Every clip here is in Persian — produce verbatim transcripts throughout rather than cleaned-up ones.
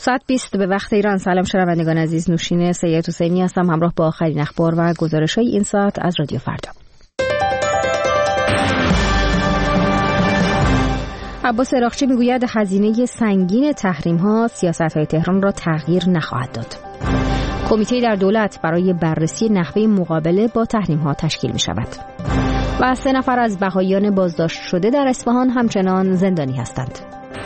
ساعت بیست به وقت ایران. سلام شنوندگان عزیز، نوشین سید حسینی هستم همراه با آخرین اخبار و گزارش‌های این ساعت از رادیو فردا. عباس عراقچی میگوید هزینه سنگین تحریم‌ها سیاست‌های تهران را تغییر نخواهد داد. کمیته در دولت برای بررسی نحوه مقابله با تحریم‌ها تشکیل می‌شود. و سه نفر از بهائیان بازداشت شده در اصفهان همچنان زندانی هستند.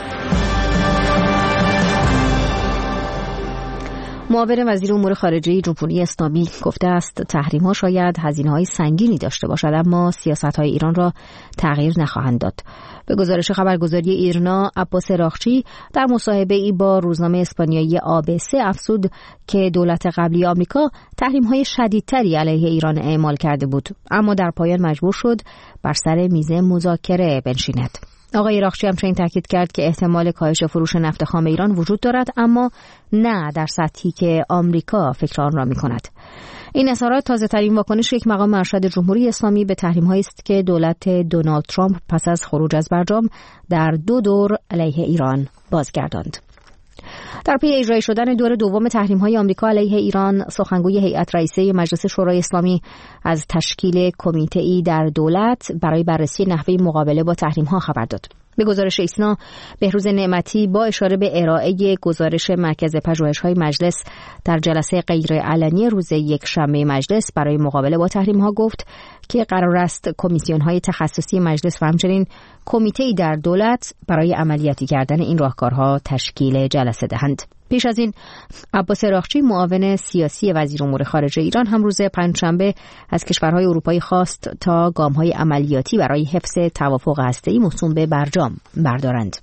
معاون وزیر امور خارجه جمهوری اسلامی گفته است تحریم‌ها شاید هزینه‌های سنگینی داشته باشد اما سیاست‌های ایران را تغییر نخواهند داد. به گزارش خبرگزاری ایرنا، عباس عراقچی در مصاحبه‌ای با روزنامه اسپانیایی آ بی سی افزود که دولت قبلی آمریکا تحریم‌های شدیدتری علیه ایران اعمال کرده بود اما در پایان مجبور شد بر سر میز مذاکره بنشیند. آقای عراقچی همچنین تاکید کرد که احتمال کاهش فروش نفت خام ایران وجود دارد اما نه در سطحی که آمریکا فکر آن را می‌کند. این اظهارات تازه‌ترین واکنش یک مقام ارشد جمهوری اسلامی به تحریم‌هایی است که دولت دونالد ترامپ پس از خروج از برجام در دو دور علیه ایران بازگرداند. در پی اجرای شدن دور دوم تحریم‌های آمریکا علیه ایران، سخنگوی هیئت رئیسه مجلس شورای اسلامی از تشکیل کمیته‌ای در دولت برای بررسی نحوه مقابله با تحریم‌ها خبر داد. به گزارش ایسنا، بهروز نعمتی با اشاره به ارائه گزارش مرکز پژوهش‌های مجلس در جلسه غیرعلنی روز یکشنبه مجلس برای مقابله با تحریم‌ها گفت که قرار است کمیسیون‌های تخصصی مجلس و همچنین کمیته‌ای در دولت برای عملیاتی کردن این راهکارها تشکیل جلسه دهند. پیش از این عباس عراقچی معاون سیاسی وزیر امور خارجه ایران هم روز پنجشنبه از کشورهای اروپایی خواست تا گام‌های عملیاتی برای حفظ توافق هسته‌ای موسوم به برجام بردارند.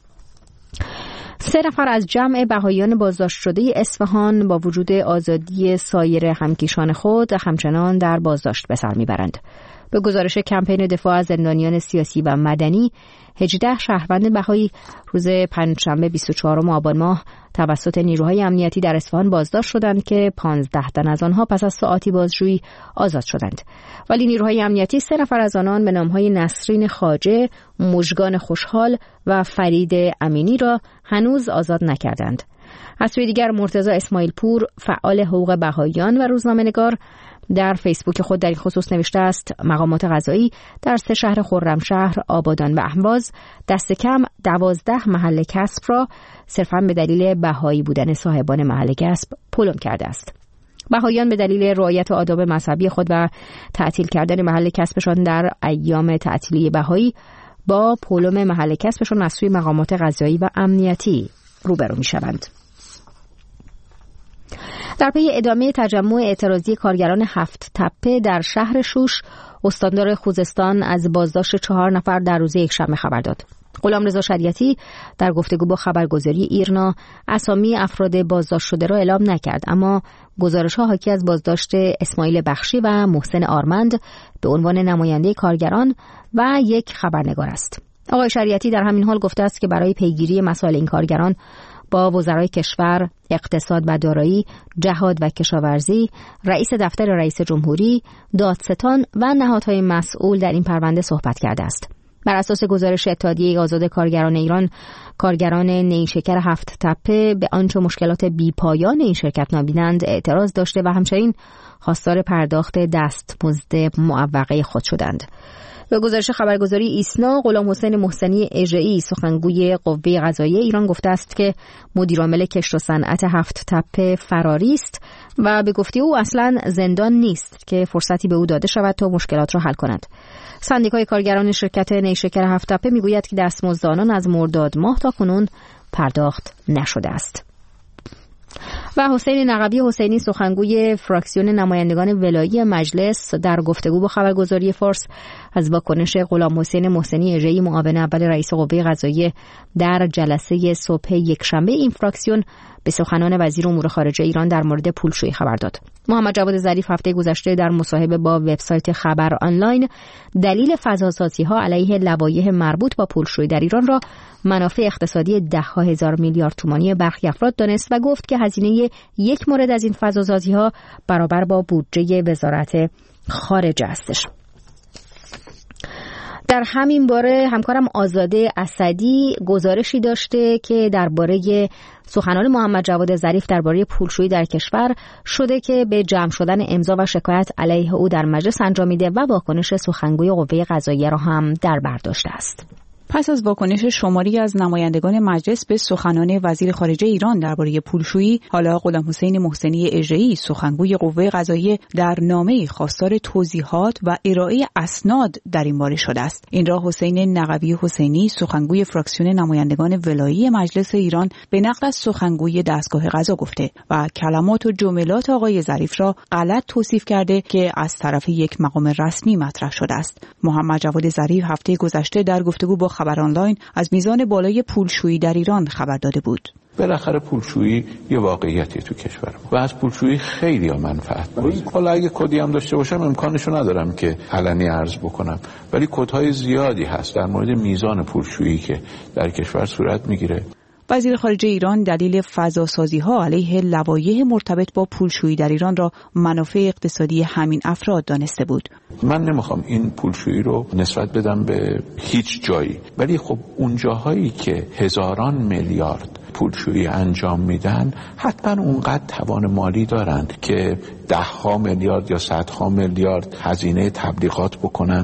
سه نفر از جمع بهائیان بازداشت شده اصفهان با وجود آزادی سایر همکیشان خود همچنان در بازداشت به سر میبرند. به گزارش کمپین دفاع از زندانیان سیاسی و مدنی، هجده شهروند بهایی روز پنجشنبه بیست و چهارم آبان ماه توسط نیروهای امنیتی در اصفهان بازداشت شدند که پانزده تن از آنها پس از ساعاتی بازجویی آزاد شدند. ولی نیروهای امنیتی سه نفر از آنان به نامهای نسرین خواجه، مژگان خوشحال و فرید امینی را هنوز آزاد نکردند. از سوی دیگر مرتضی اسماعیل پور، فعال حقوق بهائیان و روزنامه‌نگار، در فیسبوک خود در این خصوص نوشته است مقامات قضایی در سه شهر خرمشهر، آبادان و اهواز دست کم دوازده محل کسب را صرفاً به دلیل بهایی بودن صاحبان محل کسب پلم کرده است. بهائیان به دلیل رعایت آداب مذهبی خود و تعطیل کردن محل کسبشان در ایام تعطیلی بهایی با پلم محل کسبشان از سوی مقامات قضایی و امنیتی روبرو می‌شوند. در پی ادامه تجمع اعتراضی کارگران هفت تپه در شهر شوش، استاندار خوزستان از بازداشت چهار نفر در روز یکشنبه خبر داد. غلامرضا شریعتی در گفتگو با خبرگزاری ایرنا اسامی افراد بازداشت شده را اعلام نکرد اما گزارش‌ها حاکی از بازداشت اسماعیل بخشی و محسن آرمند به عنوان نماینده کارگران و یک خبرنگار است. آقای شریعتی در همین حال گفته است که برای پیگیری مسائل این کارگران با وزرای کشور، اقتصاد و دارایی، جهاد و کشاورزی، رئیس دفتر رئیس جمهوری، دادستان و نهادهای مسئول در این پرونده صحبت کرده است. بر اساس گزارش اتحادیه آزاد کارگران ایران، کارگران نیشکر هفت تپه به آنچه مشکلات بی‌پایان این شرکت نابینند اعتراض داشته و همچنین خواستار پرداخت دستمزد معوقه خود شدند. به گزارش خبرگزاری ایسنا، غلام حسین محسنی اژه‌ای سخنگوی قوه قضاییه ایران گفته است که مدیرعامل کشت و صنعت هفت تپه فراری است و به گفته او اصلاً زندان نیست که فرصتی به او داده شود تا مشکلات را حل کند. سندیکای کارگران شرکت نیشکر هفت تپه میگوید که دستمزد آنان از مرداد ماه تا کنون پرداخت نشده است. و حسین نقبی حسینی سخنگوی فراکسیون نمایندگان ولایی مجلس در گفتگو با خبرگزاری فارس از واکنش غلام حسین محسنی اژه‌ای معاون اول رئیس قوه قضاییه در جلسه صبح یکشنبه این فراکسیون به سخنان وزیر امور خارجه ایران در مورد پولشویی خبر داد. محمد جواد ظریف هفته گذشته در مصاحبه با وبسایت خبر آنلاین دلیل فضاسازی‌ها علیه لوایح مربوط با پولشویی در ایران را منافع اقتصادی ده ها هزار میلیارد تومانی برخی افراد دانست و گفت که هزینه یک مورد از این فضاسازی‌ها برابر با بودجه وزارت خارجه استش. در همین باره همکارم آزاده اسدی گزارشی داشته که درباره سخنان محمد جواد ظریف درباره پولشویی در کشور شده که به جمع شدن امضا و شکایت علیه او در مجلس انجامیده و واکنش سخنگوی قوه قضاییه را هم در بر داشته است. پس از واکنش شماری از نمایندگان مجلس به سخنان وزیر خارجه ایران درباره پولشویی، حالا غلام حسین محسنی اجری سخنگوی قوه قضاییه در نامه‌ای خواستار توضیحات و ارائه اسناد در این باره شده است. این را حسین نقوی حسینی سخنگوی فراکسیون نمایندگان ولایی مجلس ایران به نقل از سخنگوی دستگاه قضا گفته و کلمات و جملات آقای ظریف را غلط توصیف کرده که از طرف یک مقام رسمی مطرح شده است. محمد جواد ظریف هفته گذشته در گفتگو با خبر آنلاین از میزان بالای پولشویی در ایران خبر داده بود. بالاخره پولشویی یه واقعیتی تو کشور و از پولشویی خیلی ها منفعت بردن. حالا اگه کدی هم داشته باشم امکانشو ندارم که علنی عرض بکنم، ولی کدهای زیادی هست در مورد میزان پولشویی که در کشور صورت میگیره. وزیر خارجه ایران دلیل فضاسازی‌ها علیه لوایح مرتبط با پولشویی در ایران را منافع اقتصادی همین افراد دانسته بود. من نمیخوام این پولشویی رو نسبت بدم به هیچ جایی، ولی خب اون جاهایی که هزاران میلیارد پولشویی انجام میدن حتما اونقدر توان مالی دارن که ده ها میلیارد یا صد ها میلیارد هزینه تبلیغات بکنن،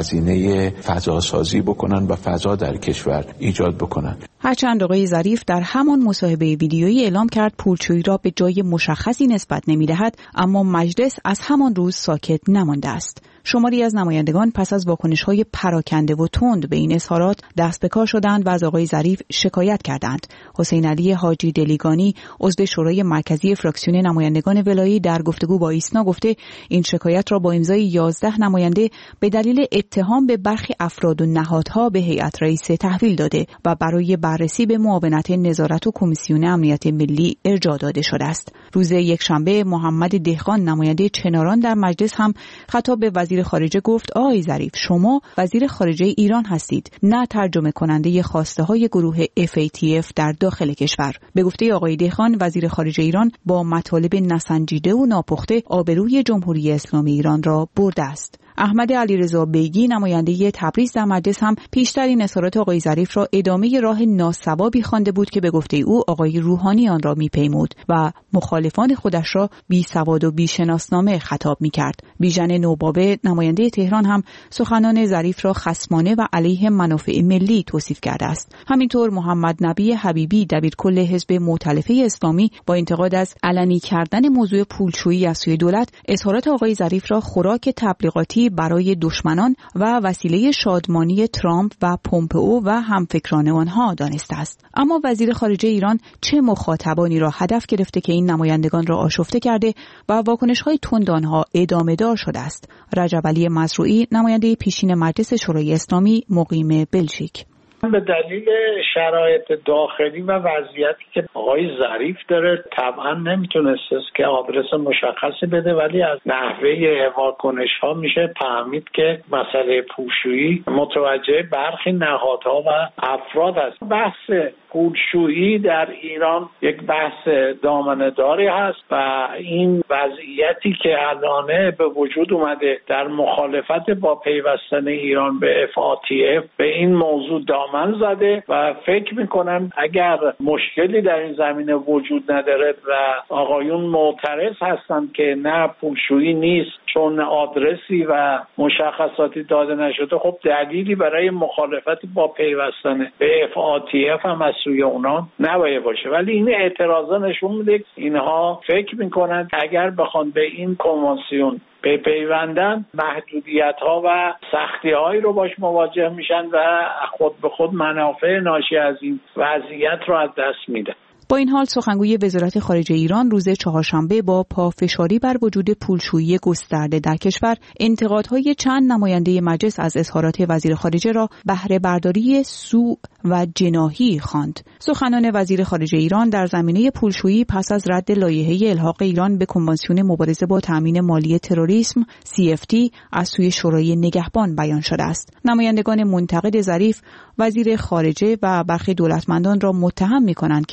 هزینه فضاسازی بکنن و فضا در کشور ایجاد بکنن. هرچند آقای ظریف در همان مصاحبه ویدیویی اعلام کرد پولشویی را به جای مشخصی نسبت نمی‌دهد، اما مجلس از همان روز ساکت نمانده است. شماری از نمایندگان پس از واکنش‌های پراکنده و تند به این اظهارات دست به کار شدند و از آقای ظریف شکایت کردند. حسین علی حاجی دلیگانی عضو شورای مرکزی فراکسیون نمایندگان ولایی در گفتگو با ایسنا گفته این شکایت را با امضای یازده نماینده به دلیل اتهام به برخی افراد و نهادها به هیئت رئیسه تحویل داده و برای بررسی به معاونت نظارت و کمیسیون امنیت ملی ارجاع داده شده است. روز یکشنبه محمد دهقان نماینده چناران در مجلس هم خطاب به وزیر خارجه گفت آقای ظریف شما وزیر خارجه ایران هستید، نه ترجمه کننده خواسته های گروه اف ای تی اف در داخل کشور. به گفته آقای دهقان وزیر خارجه ایران با مطالب نسنجیده و ناپخته آبروی جمهوری اسلامی ایران را برده است. احمد علیرضا بیگی نماینده تبریز در مجلس هم پیشتر این اظهارات آقای ظریف را ادامه راه ناصوابی خوانده بود که به گفته او آقای روحانی آن را میپیمود و مخالفان خودش را بی سواد و بی شناسنامه خطاب میکرد. بیژن نوبابه نماینده تهران هم سخنان ظریف را خصمانه و علیه منافع ملی توصیف کرده است. همینطور محمد نبی حبیبی دبیرکل حزب مؤتلفه اسلامی با انتقاد از علنی کردن موضوع پولشویی از سوی دولت اظهارات آقای ظریف را خوراک تبلیغاتی برای دشمنان و وسیله شادمانی ترامپ و پومپئو و همفکران آنها دانسته است. اما وزیر خارجه ایران چه مخاطبانی را هدف گرفته که این نمایندگان را آشفته کرده و واکنش‌های تند آنها ادامه دار شده است؟ رجب علی مزروعی نماینده پیشین مجلس شورای اسلامی مقیم بلژیک: به دلیل شرایط داخلی و وضعیتی که آقای ظریف داره طبعا نمیتونست که آدرس مشخصی بده، ولی از نحوه واکنش ها میشه فهمید که مسئله پولشویی متوجه برخی نهادها و افراد است. بحث پولشویی در ایران یک بحث دامنه‌داری هست و این وضعیتی که الان به وجود اومده در مخالفت با پیوستن ایران به اف آ تی اف به این موضوع دامن زده و فکر میکنم اگر مشکلی در این زمینه وجود نداره و آقایون معترض هستند که نه پولشویی نیست چون آدرسی و مشخصاتی داده نشده، خب دلیلی برای مخالفت با پیوستن به اف آ تی اف هم از سوی اونا نباید باشه. ولی این اعتراضا نشون میده اینها فکر میکنن اگر بخوان به این کنوانسیون به پیوندن محدودیت ها و سختی هایی رو باش مواجه میشن و خود به خود منافع ناشی از این وضعیت رو از دست میدن. با این حال سخنگوی وزارت خارجه ایران روز چهارشنبه با پافشاری بر وجود پولشویی گسترده در کشور انتقادهای چند نماینده مجلس از اظهارات وزیر خارجه را بهره برداری سوء و جناحی خواند. سخنان وزیر خارجه ایران در زمینه پولشویی پس از رد لایحه الحاق ایران به کنوانسیون مبارزه با تامین مالی تروریسم سی اف تی از سوی شورای نگهبان بیان شده است. نمایندگان منتقد ظریف وزیر خارجه و برخی دولتمندان را متهم می‌کنند که در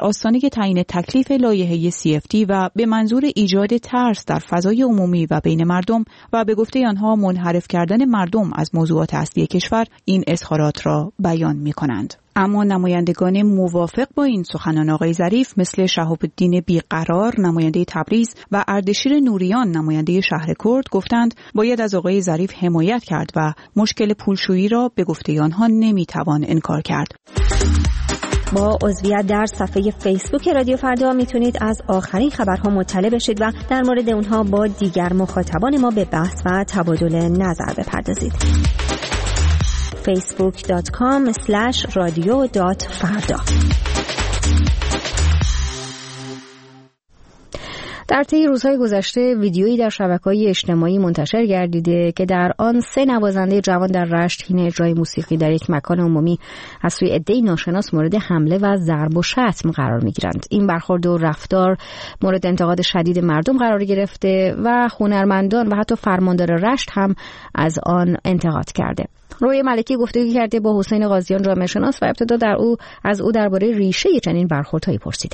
آستانه تعیین تکلیف لایحه سی اف تی و به منظور ایجاد ترس در فضای عمومی و بین مردم و به گفته آنها منحرف کردن مردم از موضوعات اصلی کشور این اظهارات را بیان می‌کنند. اما نمایندگان موافق با این سخنان آقای ظریف مثل شهاب الدین بیقرار نماینده تبریز و اردشیر نوریان نماینده شهر کرد گفتند باید از آقای ظریف حمایت کرد و مشکل پولشویی را به گفته آنها نمیتوان انکار کرد. با عضویت در صفحه فیسبوک رادیو فردا میتونید از آخرین خبرها مطلع بشید و در مورد اونها با دیگر مخاطبان ما به بحث و تبادل نظر بپردازید. فیسبوک دات کام اسلش رادیو دات فردا. در طی روزهای گذشته ویدیویی در شبکه‌های اجتماعی منتشر گردیده که در آن سه نوازنده جوان در رشت حین اجرای موسیقی در یک مکان عمومی از سوی عده‌ای ناشناس مورد حمله و ضرب و شتم قرار می‌گیرند. این برخورد و رفتار مورد انتقاد شدید مردم قرار گرفته و هنرمندان و حتی فرماندار رشت هم از آن انتقاد کرده. روی ملکی گفتگو کرده با حسین قاضیان جامعه شناس و ابتدا در او از او درباره ریشه چنین برخوردهایی پرسیده.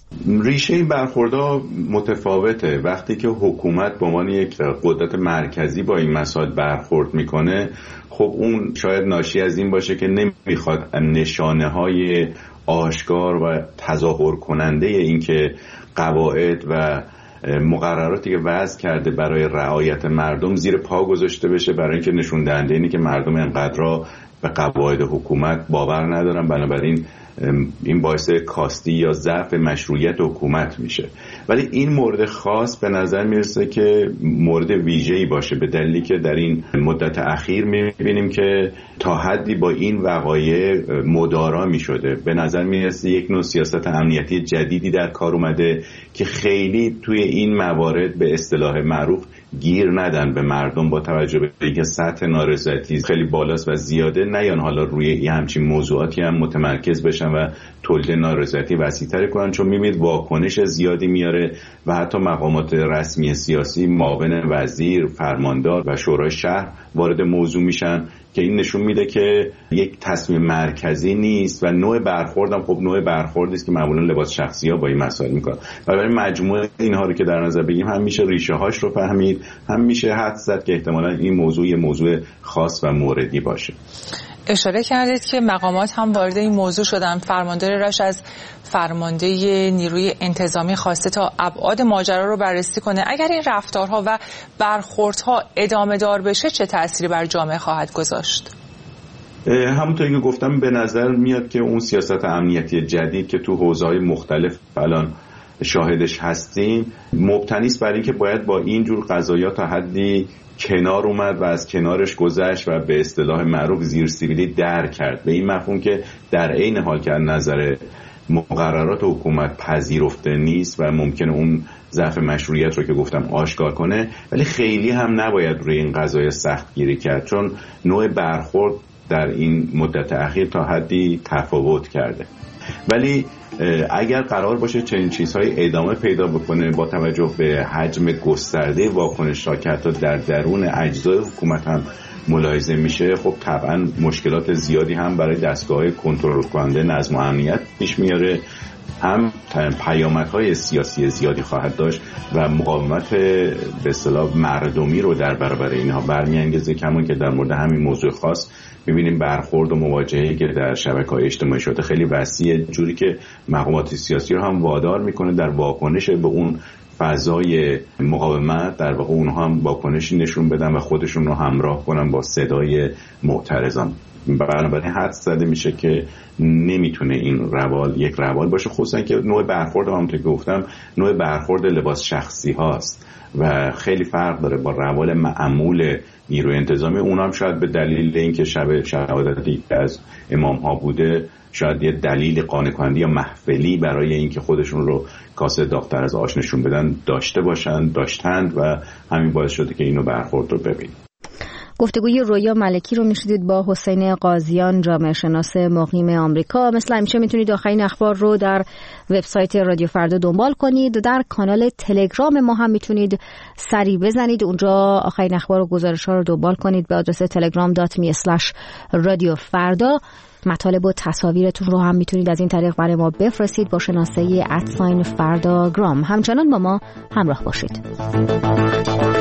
ریشه این برخوردها متفاوته. وقتی که حکومت به عنوان یک قدرت مرکزی با این مسائل برخورد میکنه، خب اون شاید ناشی از این باشه که نمیخواد نشانه های آشکار و تظاهر کننده این که قواعد و مقرراتی که وضع کرده برای رعایت مردم زیر پا گذاشته بشه، برای اینکه نشون دهنده اینه که مردم اینقدر به قواعد حکومت باور ندارن، بنابراین این باعث کاستی یا ضعف مشروعیت حکومت میشه. ولی این مورد خاص به نظر میرسه که مورد ویژه‌ای باشه، به دلیلی که در این مدت اخیر میبینیم که تا حدی با این وقایع مدارا میشده. به نظر میرسه یک نوع سیاست امنیتی جدیدی در کار اومده که خیلی توی این موارد به اصطلاح معروف گیر ندن به مردم، با توجه به اینکه سطح نارضایتی خیلی بالاست و زیاده، نیان حالا روی یه همچین موضوعاتی هم متمرکز بشن و تولید نارضایتی وسیع‌تر کنن، چون میبینید واکنش زیادی میاره و حتی مقامات رسمی سیاسی، معاون وزیر، فرماندار و شورای شهر وارد موضوع میشن که این نشون میده که یک تصمیم مرکزی نیست و نوع برخوردم خب نوع برخوردی است که معمولا لباس شخصی ها با این مسائل میکنن. برای مجموعه اینها رو که در نظر بگیریم هم میشه ریشه هاش رو فهمید، هم میشه حدس زد که احتمالاً این موضوع یه موضوع خاص و موردی باشه. اشاره کردید که مقامات هم وارد این موضوع شدن. فرماندار رشت از فرمانده نیروی انتظامی خواسته تا ابعاد ماجرا رو بررسی کنه. اگر این رفتارها و برخوردها ادامه دار بشه چه تأثیری بر جامعه خواهد گذاشت؟ همونطوری که گفتم به نظر میاد که اون سیاست امنیتی جدید که تو حوزه‌های مختلف الان شاهدش هستیم مبتنی است بر اینکه باید با این جور قضایا تا حدی کنار اومد و از کنارش گذشت و به اصطلاح معروف زیرسیبیلی در کرد، به این مفهوم که در عین حال که از نظر مقررات حکومت پذیرفته نیست و ممکنه اون ضعف مشروعیت رو که گفتم آشکار کنه، ولی خیلی هم نباید روی این قضایا سخت گیری کرد، چون نوع برخورد در این مدت اخیر تا حدی تفاوت کرده. ولی اگر قرار باشه چنین چیزهای ادامه پیدا بکنه با توجه به حجم گسترده واکنش‌ها که حتی در درون اجزای حکومت هم ملاحظه میشه، خب طبعا مشکلات زیادی هم برای دستگاه‌های کنترل کننده نظم و امنیت پیش میاره، هم پیامدهای سیاسی زیادی خواهد داشت و مقاومت به اصطلاح مردمی رو در برابر اینها برمیانگیزه. کمون که در مورد همین موضوع خاص می‌بینیم برخورد و مواجهه‌ای که در شبکه‌های اجتماعی شده خیلی وسیعه، جوری که مقامات سیاسی رو هم وادار میکنه در واکنش به اون فضای مقاومت در واقع اونها هم واکنشی نشون بدن و خودشون رو همراه کنن با صدای معترضان. بنابراین حدس زده میشه که نمیتونه این روال یک روال باشه، خصوصا که نوع برخورد همونطور که گفتم نوع برخورد لباس شخصی هاست و خیلی فرق داره با روال معمول نیروی انتظامی. اونها هم شاید به دلیل اینکه شب شهادتی از امام ها بوده شاید یه دلیل قانع کننده یا محفلی برای اینکه خودشون رو کاسه داغ‌تر از آش نشون بدن داشته باشن داشتند و همین باعث شده که اینو برخورد رو ببینیم. گفتگوی رویا ملکی رو میشنیدید با حسین قاضیان جامعه شناس مقیم آمریکا. مثل همیشه میتونید آخرین اخبار رو در وبسایت رادیو فردا دنبال کنید. در کانال تلگرام ما هم میتونید سری بزنید، اونجا آخرین اخبار و گزارش‌ها رو دنبال کنید به آدرس telegram dot me slash radio farda. مطالب و تصاویرتون رو هم میتونید از این طریق برای ما بفرستید با شناسه ات ساین فردا گرام. همچنان با ما همراه باشید.